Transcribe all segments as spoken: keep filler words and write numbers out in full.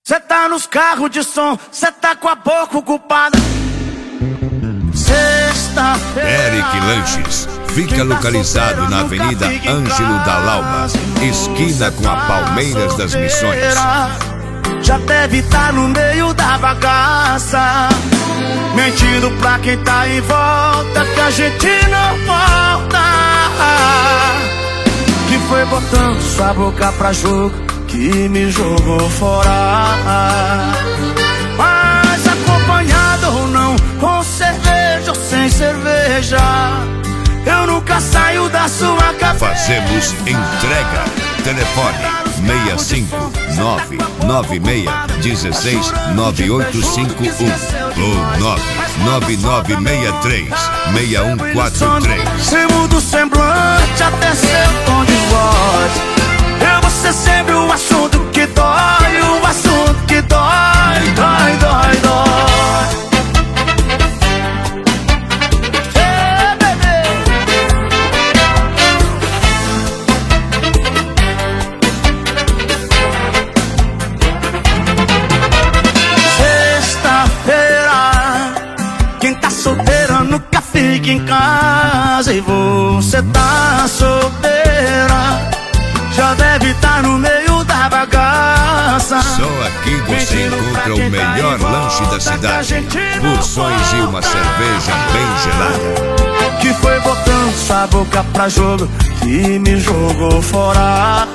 Cê tá nos carros de som, cê tá com a boca ocupada. Sexta-feira. Eric Lanches fica localizado na Avenida Ângelo da Lauba, esquina com a Palmeiras das Missões. Já deve estar no meio da bagaça, mentindo pra quem tá em volta que a gente não volta. Que foi botando sua boca pra jogo que me jogou fora. Mas acompanhado ou não, com cerveja ou sem cerveja, eu nunca saio da sua cabeça. Fazemos entrega. Telefone seis cinco nove nove seis um seis nove oito cinco um ou nove nove nove seis três seis um quatro três. Você muda o semblante até seu tom de voz. Eu vou ser sempre o assunto que dói, o assunto que dói, dói, dói, dói. Hey, bebê. Sexta-feira, quem tá solteira nunca fica em casa. E você tá solteira, já deve estar no meio da bagaça. Só aqui você encontra o melhor lanche da cidade, porções e uma cerveja bem gelada. Que foi botando sua boca pra jogo que me jogou fora.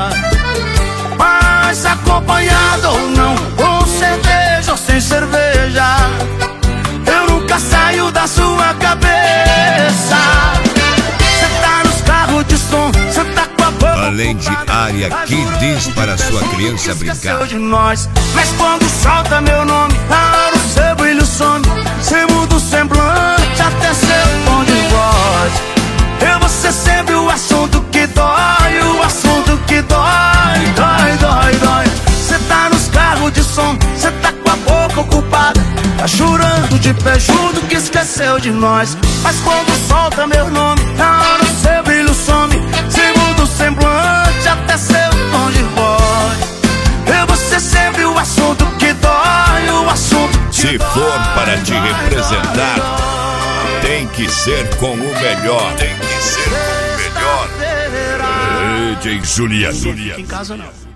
Mas acompanhado ou não, com cerveja ou sem cerveja, eu nunca saio da sua cabeça. Cê tá nos carros de som, cê tá com a boca, além de área Kids para sua criança brincar. de nós. Mas quando solta meu nome, a hora o seu brilho some. Cê muda o semblante até seu tom de voz. Eu vou ser sempre o assunto que dói, o assunto que dói, dói, dói, dói. Cê tá nos carros de som, cê tá com a boca ocupada, tá chorando de pé junto que esqueceu de nós. Mas quando solta meu nome, a hora o seu brilho some. Cê muda o semblante até seu tom de voz. Eu vou ser sempre o assunto que dói, o assunto que Se dói, for para te dói, representar, dói. tem que ser com o melhor. Tem que ser com o melhor. Sexta-feira. D J Juliano. Em casa não.